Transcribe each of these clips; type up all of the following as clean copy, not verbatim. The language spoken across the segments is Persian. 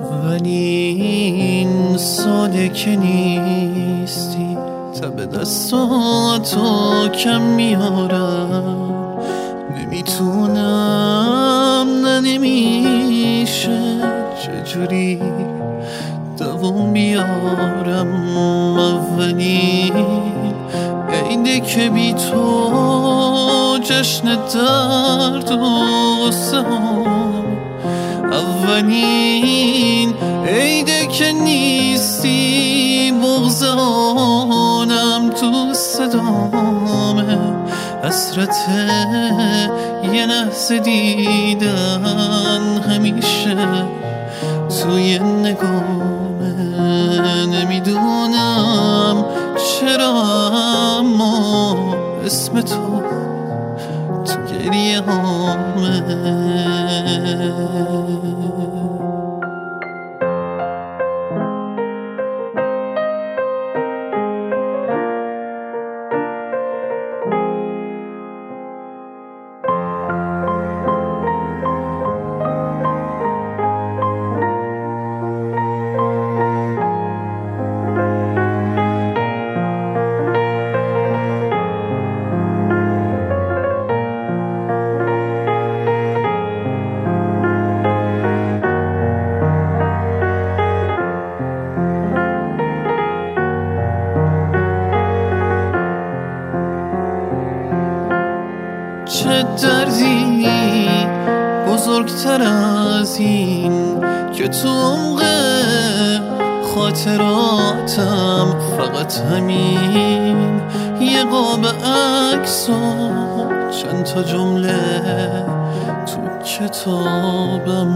اولین ساله که نیستی تب دستاتو کم میارم، نمیتونم نه نمیشه چجوری دوام بیارم. اولین عیده که بی تو جشن درد و غصه هم، اولین عیده که نیستی بغض آنم تو صدامه، حسرت یه لحظه دیدن همیشه توی نگامه. نمیدونم چرا اما اسم تو گریه هامه. چه دردی بزرگتر از این که تو عمق خاطراتم فقط همین یه قاب عکس و چند تا جمله تو کتابم.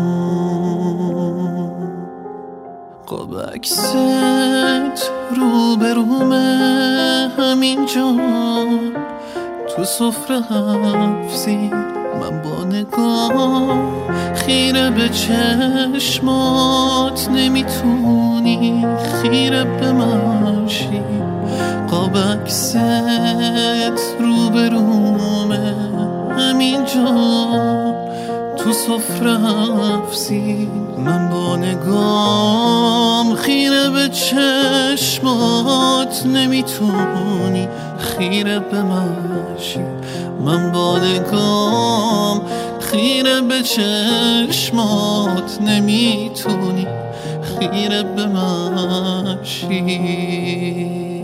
قاب عکست رو به رومه همینجا تو سفره حفظی، من با نگاه خیره به چشمات نمیتونی خیره به من شی. قاب عکست رو به رومه همینجا تو سفره حفظی، من با نگام خیره به چشمات نمیتونی خیره به من شی. من با نگام خیره به چشمات نمیتونی خیره به من شی.